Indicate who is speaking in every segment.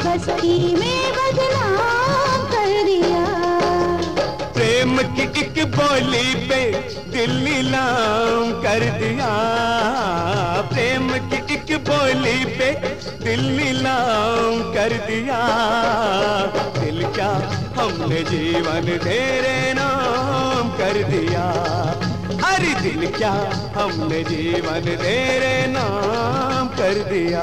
Speaker 1: बस्ती में बदनाम कर दिया।
Speaker 2: प्रेम की एक बोली पे दिल नीलाम कर दिया। प्रेम की एक बोली पे दिल नीलाम कर दिया। दिल क्या हमने जीवन तेरे नाम कर दिया। अरे दिल क्या हमने जीवन तेरे नाम कर दिया।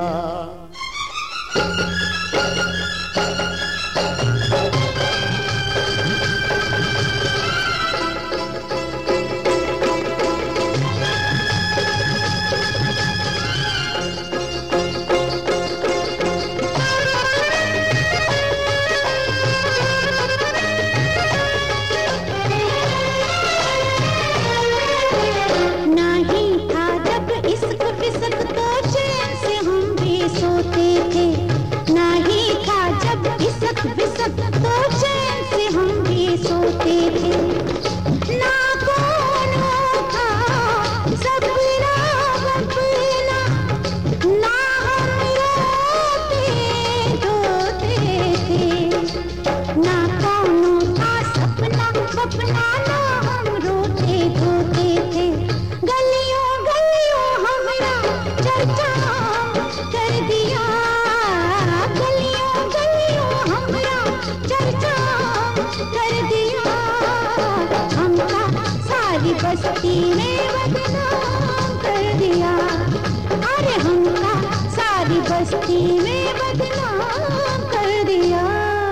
Speaker 1: तो चैन से हम भी सोते थे। ना कौन था सपना अपना, ना हम रोते धोते थे। ना कौन था सपना अपना, ना हम रोते धोते थे। गलियों गलियों हमरा चर्चा कर दिया। गलियों गलियों हमरा चर्चा कर दिया। हमका सारी बस्ती में बदनाम कर दिया। अरे हमका सारी बस्ती में बदनाम कर दिया।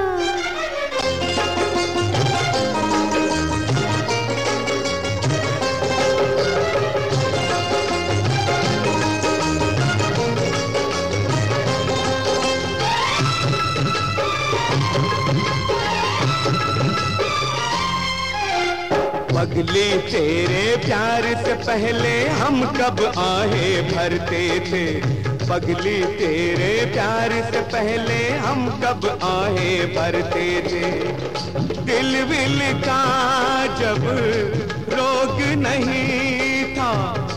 Speaker 2: पगली तेरे प्यार से पहले हम कब आहे भरते थे। पगली तेरे प्यार से पहले हम कब आहे भरते थे। दिल विल का जब रोग नहीं था,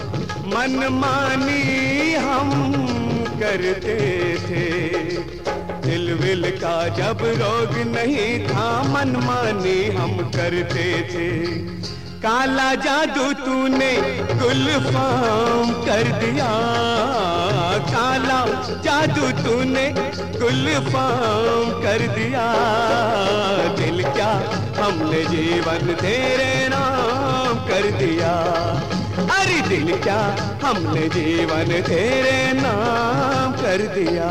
Speaker 2: मनमानी हम करते थे। दिल विल का जब रोग नहीं था, मनमानी हम करते थे। काला जादू तूने गुलफाम कर दिया। काला जादू तूने गुलफाम कर दिया। दिल क्या हमने जीवन तेरे नाम कर दिया। अरे दिल क्या हमने जीवन तेरे नाम कर दिया।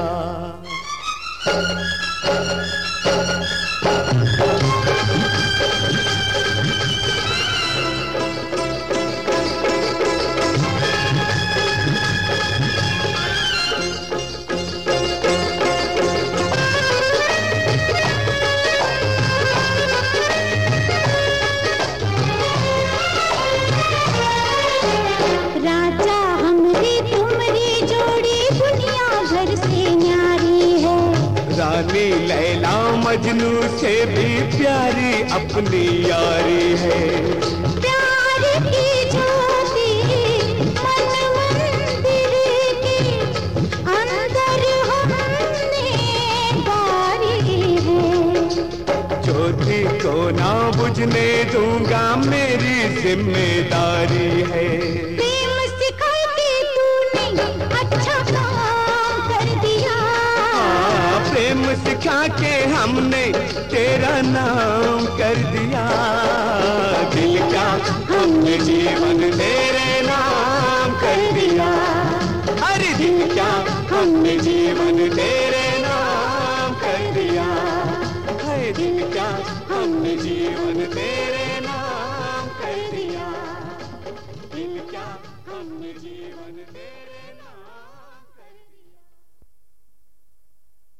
Speaker 2: रानी लैला मजनू से भी प्यारी अपनी यारी है।
Speaker 1: प्यार की ज्योति मन मंदिर के अंदर हमने बारी है।
Speaker 2: ज्योति को ना बुझने दूंगा, मेरी जिम्मेदारी है।
Speaker 1: प्रेम सिखा के तूने अच्छा काम कर दिया।
Speaker 2: प्रेम सिखा के हमने तेरा नाम कर दिया। दिल क्या हमने जीवन तेरे नाम कर दिया। अरे दिल क्या हमने जीवन तेरे नाम कर दिया। है दिल क्या हमने जीवन तेरे